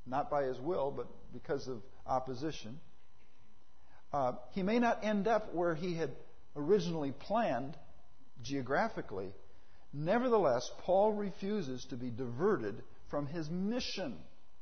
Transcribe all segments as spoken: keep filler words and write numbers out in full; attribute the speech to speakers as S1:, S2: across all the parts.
S1: not by his will, but because of opposition. Uh, he may not end up where he had originally planned geographically. Nevertheless, Paul refuses to be diverted from his mission.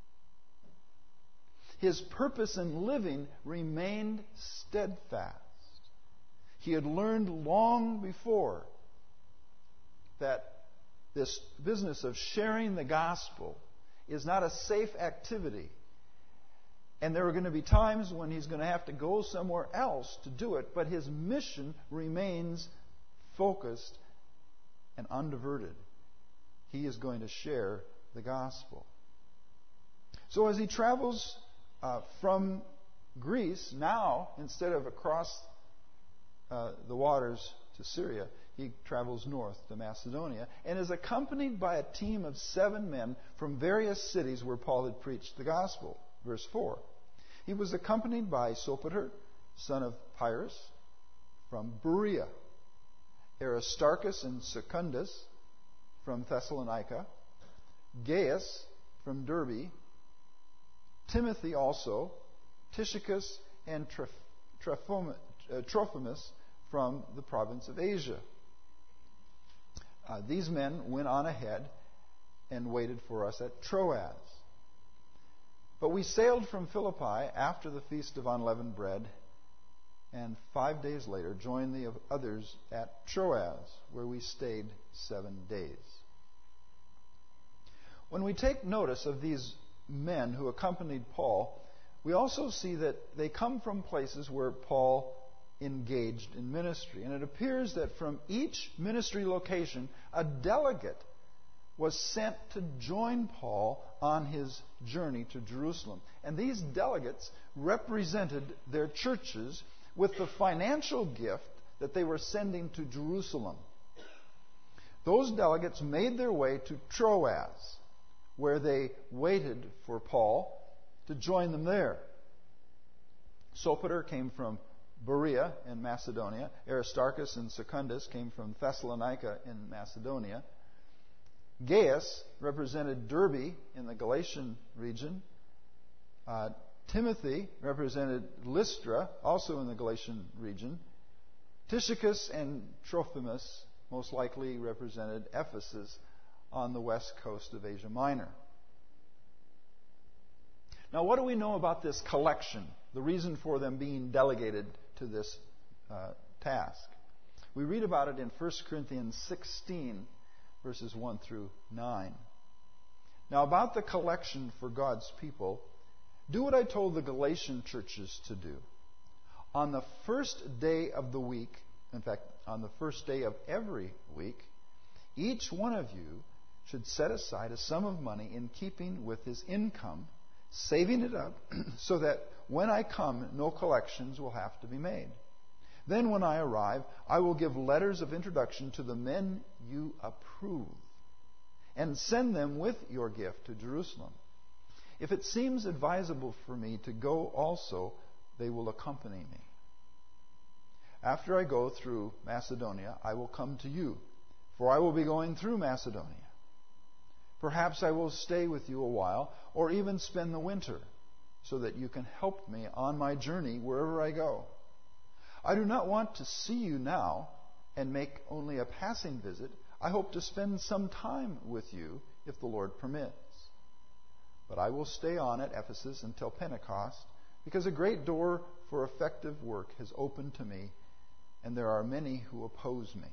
S1: His purpose in living remained steadfast. He had learned long before that this business of sharing the gospel is not a safe activity. And there are going to be times when he's going to have to go somewhere else to do it, but his mission remains focused and undiverted. He is going to share the gospel. So as he travels uh, from Greece, now, instead of across uh, the waters to Syria, he travels north to Macedonia and is accompanied by a team of seven men from various cities where Paul had preached the gospel. Verse four. He was accompanied by Sopater, son of Pyrrhus, from Berea, Aristarchus and Secundus from Thessalonica, Gaius from Derbe, Timothy also, Tychicus and Trophimus from the province of Asia. Uh, these men went on ahead and waited for us at Troas. But we sailed from Philippi after the Feast of Unleavened Bread, and five days later joined the others at Troas, where we stayed seven days. When we take notice of these men who accompanied Paul, we also see that they come from places where Paul engaged in ministry. And it appears that from each ministry location, a delegate was sent to join Paul on his journey to Jerusalem. And these delegates represented their churches with the financial gift that they were sending to Jerusalem. Those delegates made their way to Troas, where they waited for Paul to join them there. Sopater came from Berea in Macedonia. Aristarchus and Secundus came from Thessalonica in Macedonia. Gaius represented Derbe in the Galatian region. Uh, Timothy represented Lystra, also in the Galatian region. Tychicus and Trophimus most likely represented Ephesus on the west coast of Asia Minor. Now, what do we know about this collection? The reason for them being delegated to this uh, task. We read about it in First Corinthians sixteen, verses one through nine. Now, about the collection for God's people, do what I told the Galatian churches to do. On the first day of the week, in fact, on the first day of every week, each one of you should set aside a sum of money in keeping with his income, saving it up so that when I come, no collections will have to be made. Then when I arrive, I will give letters of introduction to the men you approve and send them with your gift to Jerusalem. If it seems advisable for me to go also, they will accompany me. After I go through Macedonia, I will come to you, for I will be going through Macedonia. Perhaps I will stay with you a while, or even spend the winter, so that you can help me on my journey wherever I go. I do not want to see you now and make only a passing visit. I hope to spend some time with you if the Lord permits. But I will stay on at Ephesus until Pentecost, because a great door for effective work has opened to me, and there are many who oppose me.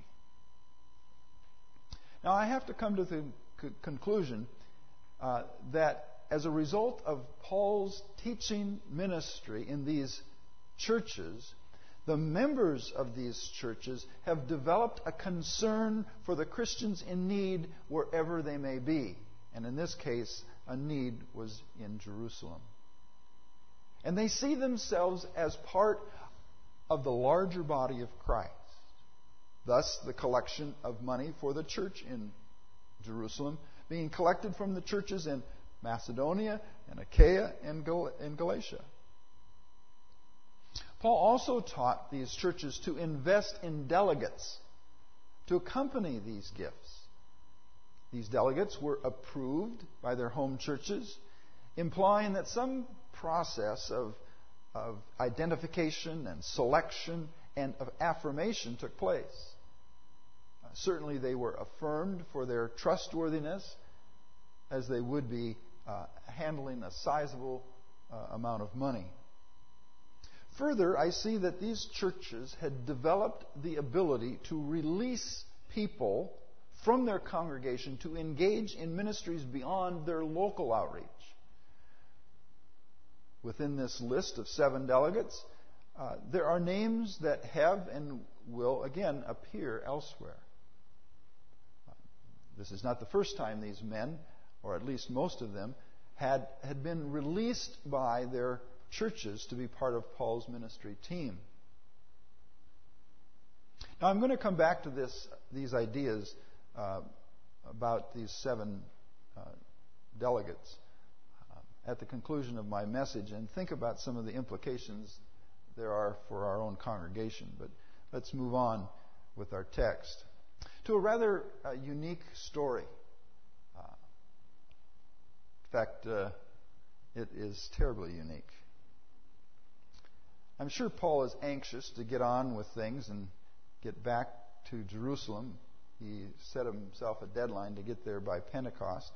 S1: Now, I have to come to the c- conclusion uh, that as a result of Paul's teaching ministry in these churches, the members of these churches have developed a concern for the Christians in need wherever they may be. And in this case, a need was in Jerusalem. And they see themselves as part of the larger body of Christ. Thus, the collection of money for the church in Jerusalem being collected from the churches in Macedonia and Achaia and Gal- and Galatia. Paul also taught these churches to invest in delegates to accompany these gifts. These delegates were approved by their home churches, implying that some process of, of identification and selection and of affirmation took place. Uh, certainly they were affirmed for their trustworthiness, as they would be uh, handling a sizable uh, amount of money. Further, I see that these churches had developed the ability to release people from their congregation to engage in ministries beyond their local outreach. Within this list of seven delegates, uh, there are names that have and will again appear elsewhere. Uh, this is not the first time these men, or at least most of them, had, had been released by their churches to be part of Paul's ministry team. Now I'm going to come back to this, these ideas uh, about these seven uh, delegates uh, at the conclusion of my message, and think about some of the implications there are for our own congregation. But let's move on with our text to a rather uh, unique story. Uh, in fact, uh, it is terribly unique. I'm sure Paul is anxious to get on with things and get back to Jerusalem. He set himself a deadline to get there by Pentecost.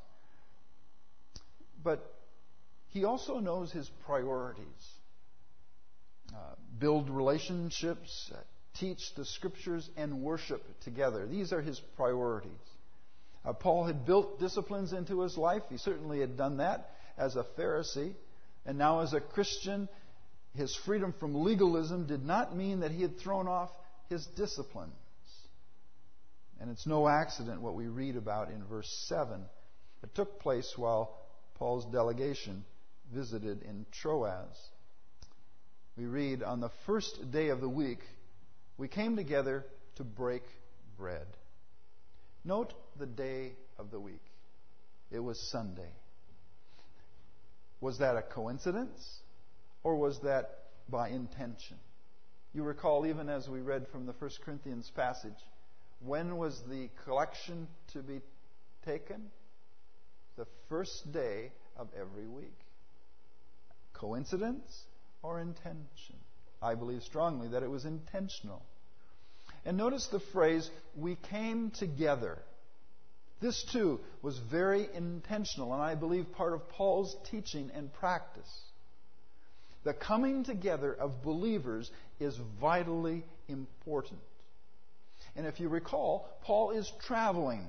S1: But he also knows his priorities. Uh, build relationships, uh, teach the Scriptures, and worship together. These are his priorities. Uh, Paul had built disciplines into his life. He certainly had done that as a Pharisee. And now as a Christian, his freedom from legalism did not mean that he had thrown off his disciplines. And it's no accident what we read about in verse seven. It took place while Paul's delegation visited in Troas. We read, on the first day of the week, we came together to break bread. Note the day of the week. It was Sunday. Was that a coincidence? Or was that by intention? You recall, even as we read from the First Corinthians passage, when was the collection to be taken? The first day of every week. Coincidence or intention? I believe strongly that it was intentional. And notice the phrase, we came together. This too was very intentional, and I believe part of Paul's teaching and practice. The coming together of believers is vitally important. And if you recall, Paul is traveling.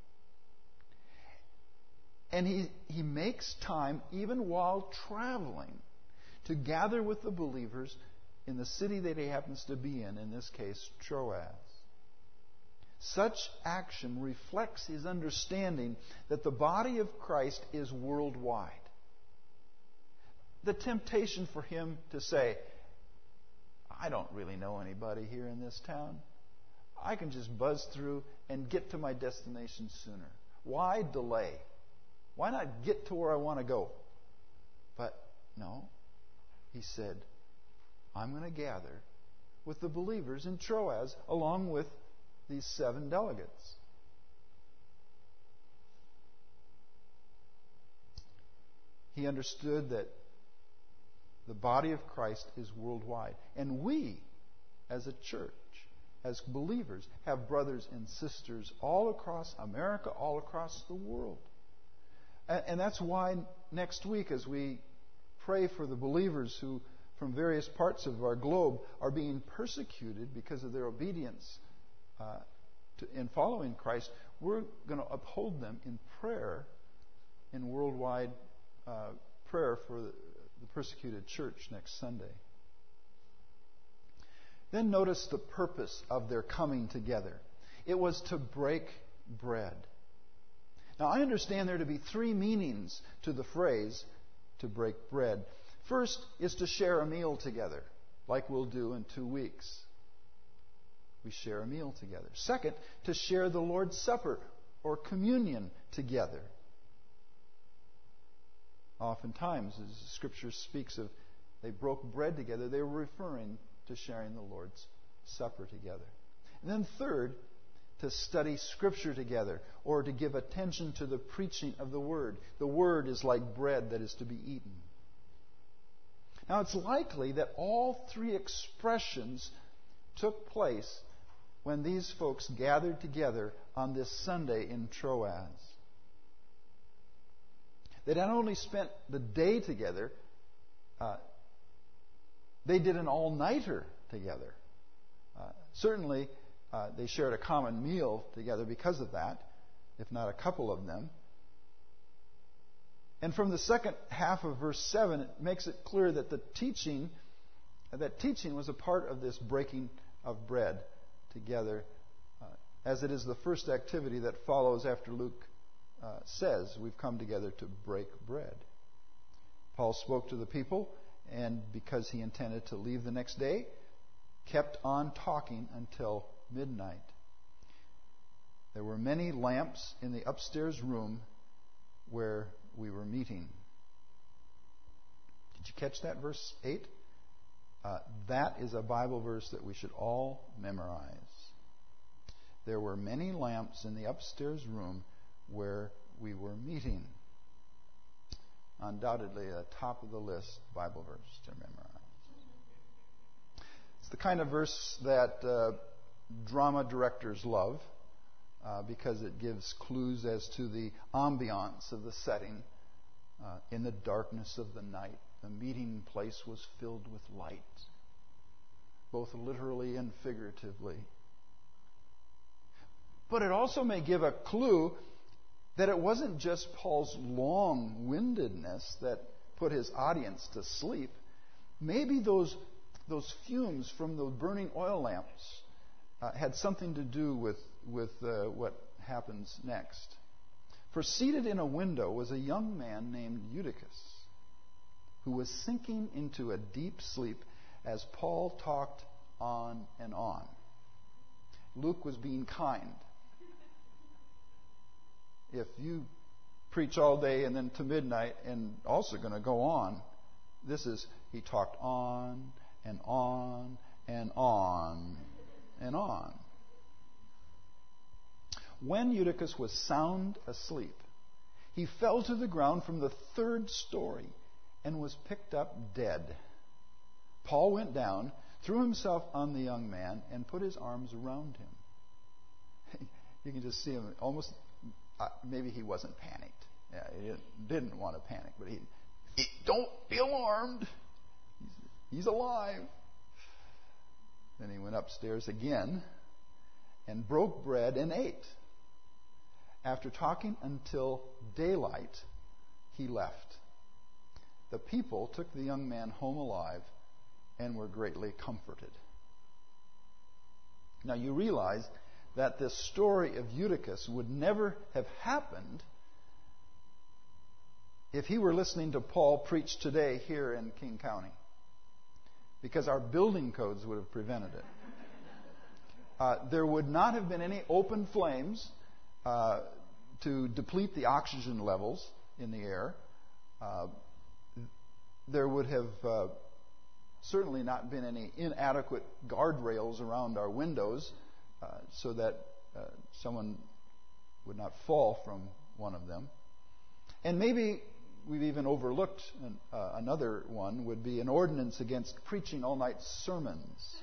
S1: And he, he makes time, even while traveling, to gather with the believers in the city that he happens to be in, in this case, Troas. Such action reflects his understanding that the body of Christ is worldwide. The temptation for him to say, I don't really know anybody here in this town. I can just buzz through and get to my destination sooner. Why delay? Why not get to where I want to go? But no, he said, I'm going to gather with the believers in Troas along with these seven delegates. He understood that the body of Christ is worldwide. And we, as a church, as believers, have brothers and sisters all across America, all across the world. And, and that's why next week, as we pray for the believers who, from various parts of our globe, are being persecuted because of their obedience uh, to, in following Christ, we're going to uphold them in prayer, in worldwide uh, prayer for the, the persecuted church next Sunday. Then notice the purpose of their coming together. It was to break bread. Now, I understand there to be three meanings to the phrase, to break bread. First is to share a meal together, like we'll do in two weeks. We share a meal together. Second, to share the Lord's Supper or communion together. Oftentimes, as the Scripture speaks of they broke bread together, they were referring to sharing the Lord's Supper together. And then third, to study Scripture together or to give attention to the preaching of the Word. The Word is like bread that is to be eaten. Now, it's likely that all three expressions took place when these folks gathered together on this Sunday in Troas. They not only spent the day together, uh, they did an all-nighter together. Uh, certainly, uh, they shared a common meal together because of that, if not a couple of them. And from the second half of verse seven, it makes it clear that the teaching, that teaching was a part of this breaking of bread together, uh, as it is the first activity that follows after Luke uh, says, we've come together to break bread. Paul spoke to the people, and because he intended to leave the next day, kept on talking until midnight. There were many lamps in the upstairs room where we were meeting. Did you catch that, verse eight? Uh, that is a Bible verse that we should all memorize. There were many lamps in the upstairs room where we were meeting. Undoubtedly a top of the list Bible verse to memorize. It's the kind of verse that uh, drama directors love uh, because it gives clues as to the ambiance of the setting. Uh, in the darkness of the night, the meeting place was filled with light, both literally and figuratively. But it also may give a clue that it wasn't just Paul's long-windedness that put his audience to sleep. Maybe those, those fumes from the burning oil lamps uh, had something to do with, with uh, what happens next. For seated in a window was a young man named Eutychus, who was sinking into a deep sleep as Paul talked on and on. Luke was being kind. If you preach all day and then to midnight and also going to go on, this is, he talked on and on and on and on. When Eutychus was sound asleep, he fell to the ground from the third story and was picked up dead. Paul went down, threw himself on the young man, and put his arms around him. You can just see him almost, uh, maybe he wasn't panicked. Yeah, he didn't, didn't want to panic, but he, he don't be alarmed. He's, he's alive. Then he went upstairs again and broke bread and ate. After talking until daylight, he left. The people took the young man home alive and were greatly comforted. Now you realize that this story of Eutychus would never have happened if he were listening to Paul preach today here in King County, because our building codes would have prevented it. Uh, there would not have been any open flames uh, to deplete the oxygen levels in the air. Uh, there would have uh, certainly not been any inadequate guardrails around our windows uh, so that uh, someone would not fall from one of them. And maybe we've even overlooked an, uh, another one would be an ordinance against preaching all-night sermons.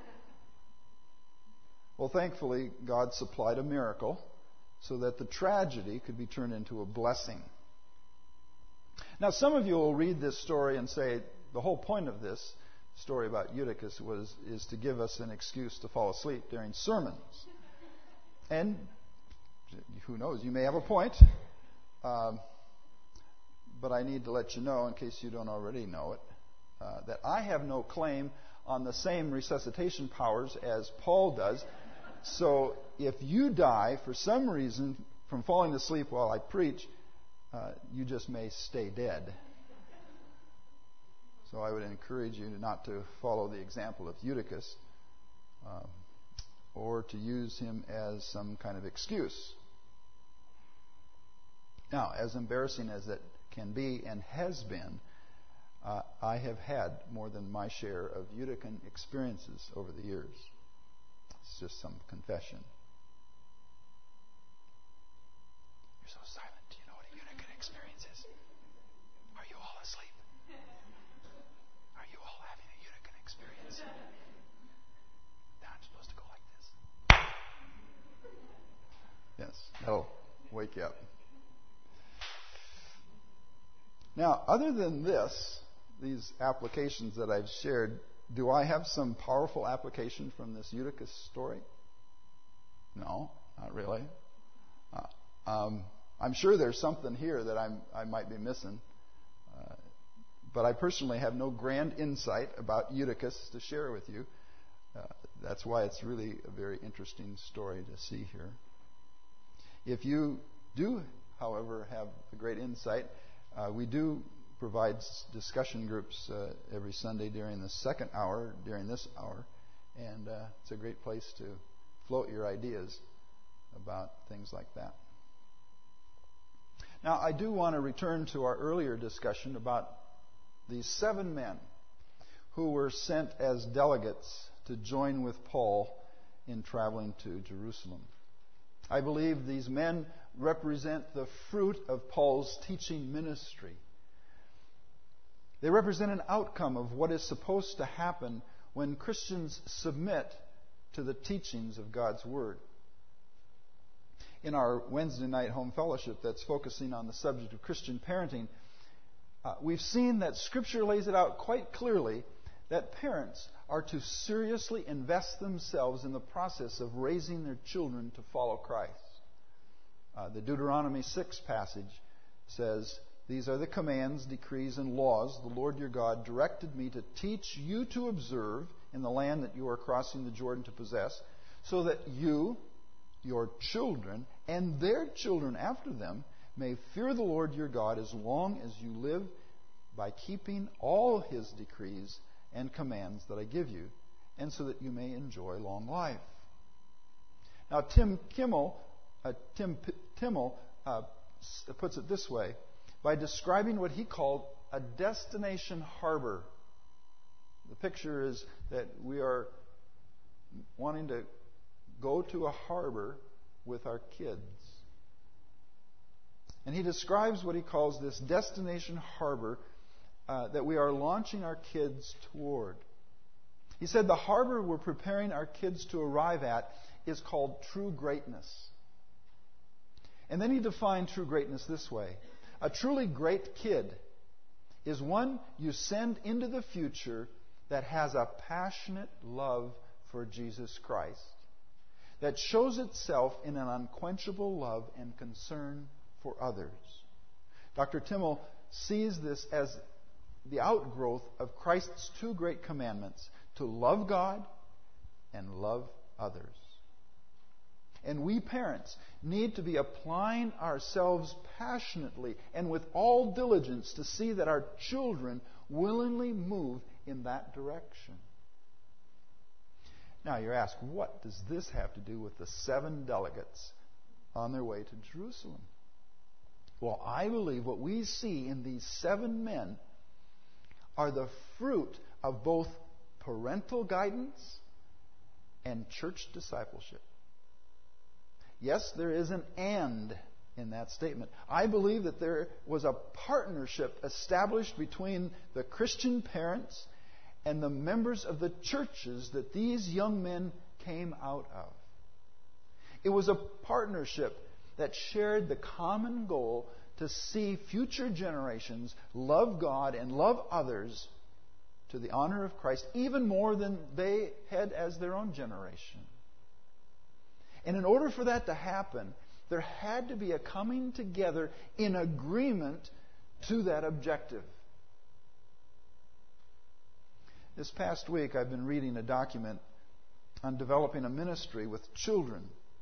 S1: Well, thankfully, God supplied a miracle so that the tragedy could be turned into a blessing. Now, some of you will read this story and say, the whole point of this story about Eutychus was is to give us an excuse to fall asleep during sermons. And who knows, you may have a point. Um, but I need to let you know, in case you don't already know it, uh, that I have no claim on the same resuscitation powers as Paul does. So if you die for some reason from falling asleep while I preach, uh, you just may stay dead. So I would encourage you not to follow the example of Eutychus um, or to use him as some kind of excuse. Now, as embarrassing as it can be and has been, uh, I have had more than my share of Eutychian experiences over the years. It's just some confession. You're so silent. Do you know what a Eutychian experience is? Are you all asleep? Are you all having a Eutychian experience? Now I'm supposed to go like this. Yes, that'll wake you up. Now, other than this, these applications that I've shared, do I have some powerful application from this Eutychus story? No, not really. Uh, um, I'm sure there's something here that I'm, I might be missing. Uh, but I personally have no grand insight about Eutychus to share with you. Uh, that's why it's really a very interesting story to see here. If you do, however, have a great insight, uh, we do provide discussion groups uh, every Sunday during the second hour, during this hour. And uh, it's a great place to float your ideas about things like that. Now, I do want to return to our earlier discussion about these seven men who were sent as delegates to join with Paul in traveling to Jerusalem. I believe these men represent the fruit of Paul's teaching ministry. They represent an outcome of what is supposed to happen when Christians submit to the teachings of God's Word. In our Wednesday night home fellowship that's focusing on the subject of Christian parenting, uh, we've seen that Scripture lays it out quite clearly that parents are to seriously invest themselves in the process of raising their children to follow Christ. Uh, the Deuteronomy six passage says, "These are the commands, decrees, and laws the Lord your God directed me to teach you to observe in the land that you are crossing the Jordan to possess, so that you, your children, and their children after them may fear the Lord your God as long as you live, by keeping all His decrees and commands that I give you, and so that you may enjoy long life." Now, Tim Kimmel, uh, Tim P- Timmel uh, puts it this way by describing what he called a destination harbor. The picture is that we are wanting to go to a harbor with our kids. And he describes what he calls this destination harbor uh, that we are launching our kids toward. He said the harbor we're preparing our kids to arrive at is called true greatness. And then he defined true greatness this way. A truly great kid is one you send into the future that has a passionate love for Jesus Christ, that shows itself in an unquenchable love and concern for others. Doctor Timmel sees this as the outgrowth of Christ's two great commandments, to love God and love others. And we parents need to be applying ourselves passionately and with all diligence to see that our children willingly move in that direction. Now you're asked, what does this have to do with the seven delegates on their way to Jerusalem? Well, I believe what we see in these seven men are the fruit of both parental guidance and church discipleship. Yes, there is an and in that statement. I believe that there was a partnership established between the Christian parents and the members of the churches that these young men came out of. It was a partnership that shared the common goal to see future generations love God and love others to the honor of Christ, even more than they had as their own generation. And in order for that to happen, there had to be a coming together in agreement to that objective. This past week, I've been reading a document on developing a ministry with children.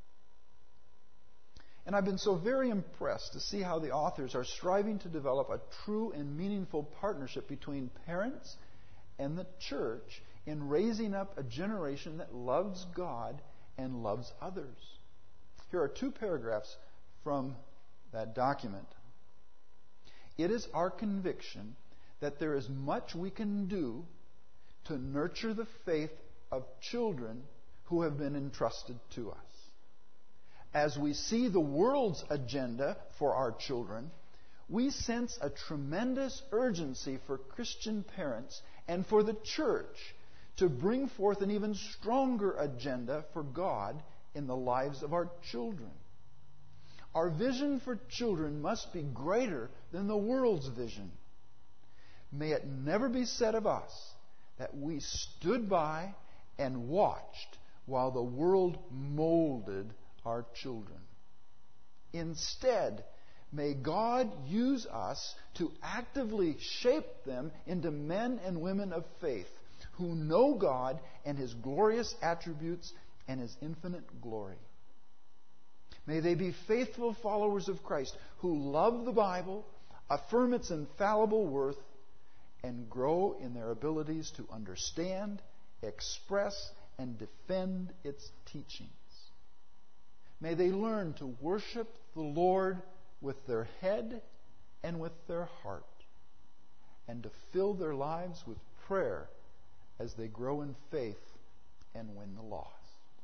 S1: And I've been so very impressed to see how the authors are striving to develop a true and meaningful partnership between parents and the church in raising up a generation that loves God and loves others. Here are two paragraphs from that document. It is our conviction that there is much we can do to nurture the faith of children who have been entrusted to us. As we see the world's agenda for our children, we sense a tremendous urgency for Christian parents and for the church to bring forth an even stronger agenda for God in the lives of our children. Our vision for children must be greater than the world's vision. May it never be said of us that we stood by and watched while the world molded our children. Instead, may God use us to actively shape them into men and women of faith who know God and His glorious attributes and His infinite glory. May they be faithful followers of Christ who love the Bible, affirm its infallible worth, and grow in their abilities to understand, express, and defend its teachings. May they learn to worship the Lord with their head and with their heart, and to fill their lives with prayer as they grow in faith and win the lost.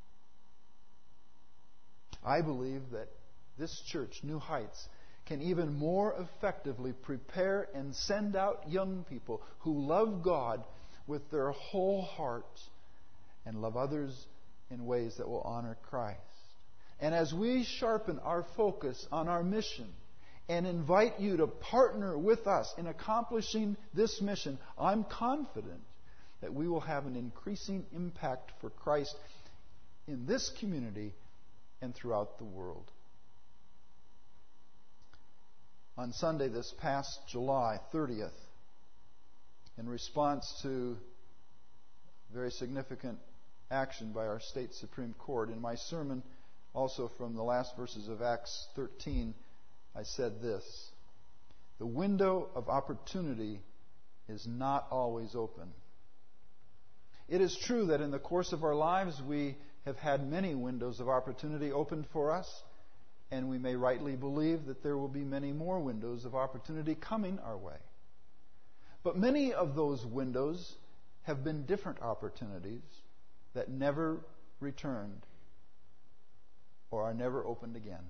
S1: I believe that this church, New Heights, can even more effectively prepare and send out young people who love God with their whole heart and love others in ways that will honor Christ. And as we sharpen our focus on our mission and invite you to partner with us in accomplishing this mission, I'm confident that we will have an increasing impact for Christ in this community and throughout the world. On Sunday this past July thirtieth, in response to very significant action by our state Supreme Court, in my sermon, also from the last verses of Acts thirteen, I said this: the window of opportunity is not always open. It is true that in the course of our lives we have had many windows of opportunity opened for us, and we may rightly believe that there will be many more windows of opportunity coming our way. But many of those windows have been different opportunities that never returned or are never opened again.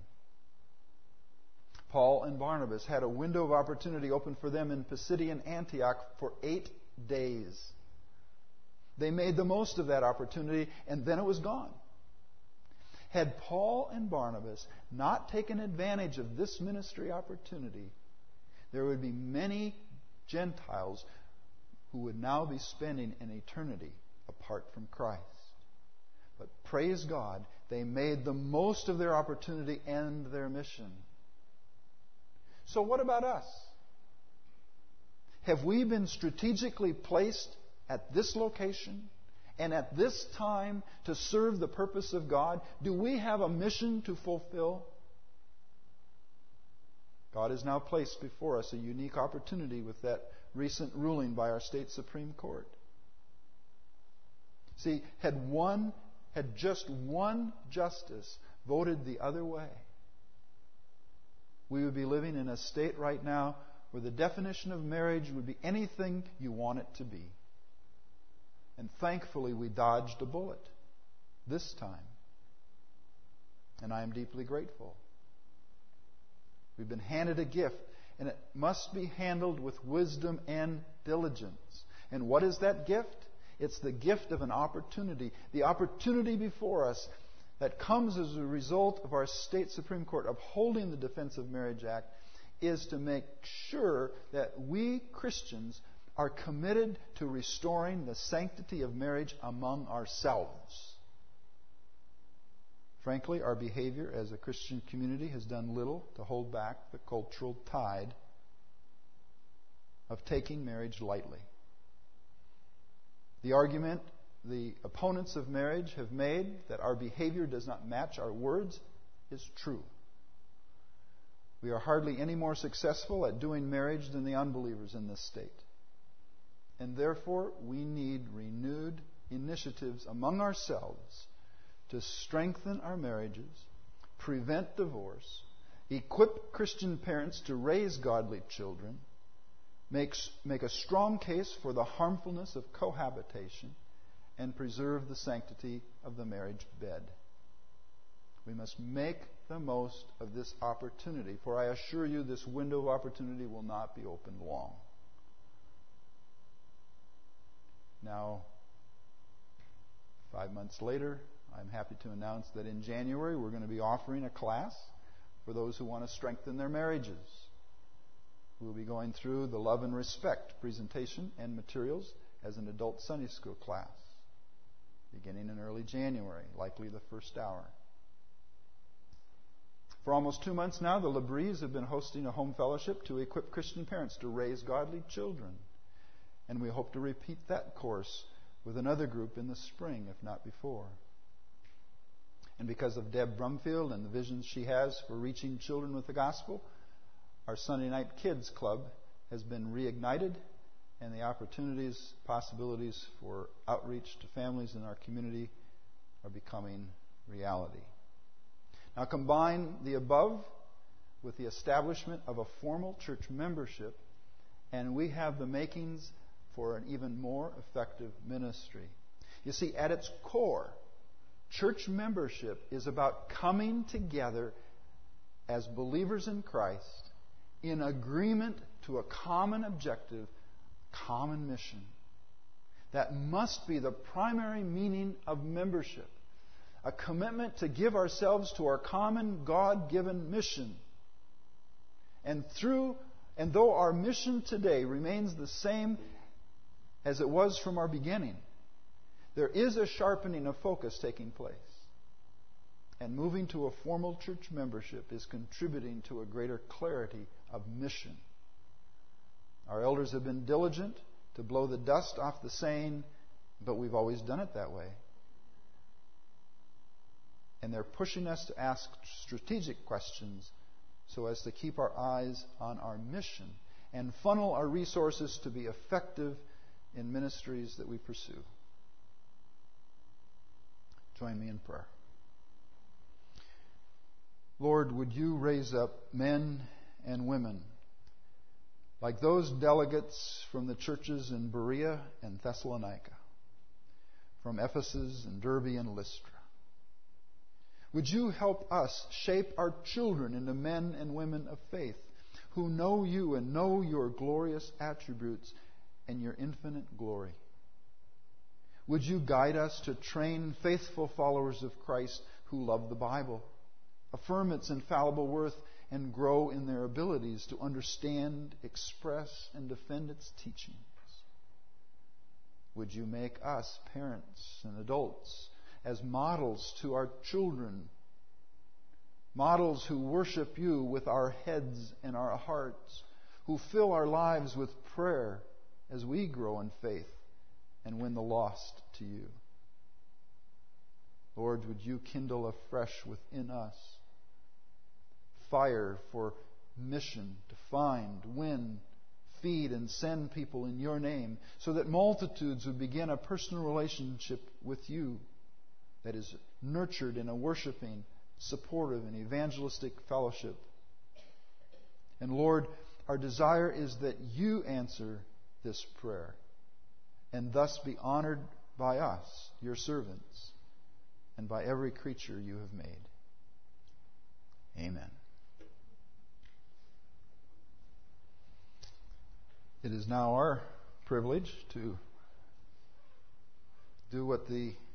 S1: Paul and Barnabas had a window of opportunity open for them in Pisidian Antioch for eight days. They made the most of that opportunity, and then it was gone. Had Paul and Barnabas not taken advantage of this ministry opportunity, there would be many Gentiles who would now be spending an eternity apart from Christ. But praise God, they made the most of their opportunity and their mission. So what about us? Have we been strategically placed at this location and at this time to serve the purpose of God? Do we have a mission to fulfill? God has now placed before us a unique opportunity with that recent ruling by our state Supreme Court. See, had one, had just one justice voted the other way, we would be living in a state right now where the definition of marriage would be anything you want it to be. And thankfully, we dodged a bullet this time. And I am deeply grateful. We've been handed a gift, and it must be handled with wisdom and diligence. And what is that gift? It's the gift of an opportunity. The opportunity before us that comes as a result of our state Supreme Court upholding the Defense of Marriage Act is to make sure that we Christians are committed to restoring the sanctity of marriage among ourselves. Frankly, our behavior as a Christian community has done little to hold back the cultural tide of taking marriage lightly. The argument the opponents of marriage have made that our behavior does not match our words is true. We are hardly any more successful at doing marriage than the unbelievers in this state. And therefore, we need renewed initiatives among ourselves to strengthen our marriages, prevent divorce, equip Christian parents to raise godly children, make, make a strong case for the harmfulness of cohabitation, and preserve the sanctity of the marriage bed. We must make the most of this opportunity, for I assure you this window of opportunity will not be opened long. Now, five months later, I'm happy to announce that in January we're going to be offering a class for those who want to strengthen their marriages. We'll be going through the Love and Respect presentation and materials as an adult Sunday school class, beginning in early January, likely the first hour. For almost two months now, the Labries have been hosting a home fellowship to equip Christian parents to raise godly children. And we hope to repeat that course with another group in the spring, if not before. And because of Deb Brumfield and the visions she has for reaching children with the gospel, our Sunday Night Kids Club has been reignited, and the opportunities, possibilities for outreach to families in our community are becoming reality. Now combine the above with the establishment of a formal church membership, and we have the makings for an even more effective ministry. You see, at its core, church membership is about coming together as believers in Christ in agreement to a common objective, common mission. That must be the primary meaning of membership. A commitment to give ourselves to our common God-given mission. And through and though our mission today remains the same as it was from our beginning, there is a sharpening of focus taking place. And moving to a formal church membership is contributing to a greater clarity of mission. Our elders have been diligent to blow the dust off the saying, but we've always done it that way. And they're pushing us to ask strategic questions so as to keep our eyes on our mission and funnel our resources to be effective in ministries that we pursue. Join me in prayer. Lord, would you raise up men and women like those delegates from the churches in Berea and Thessalonica, from Ephesus and Derbe and Lystra. Would you help us shape our children into men and women of faith who know you and know your glorious attributes and your infinite glory? Would you guide us to train faithful followers of Christ who love the Bible, affirm its infallible worth, and grow in their abilities to understand, express, and defend its teachings? Would you make us, parents and adults, as models to our children, models who worship you with our heads and our hearts, who fill our lives with prayer as we grow in faith and win the lost to you? Lord, would you kindle afresh within us fire for mission to find, win, feed, and send people in your name, so that multitudes would begin a personal relationship with you that is nurtured in a worshiping, supportive, and evangelistic fellowship. And Lord, our desire is that you answer this prayer and thus be honored by us, your servants, and by every creature you have made. Amen. It is now our privilege to do what the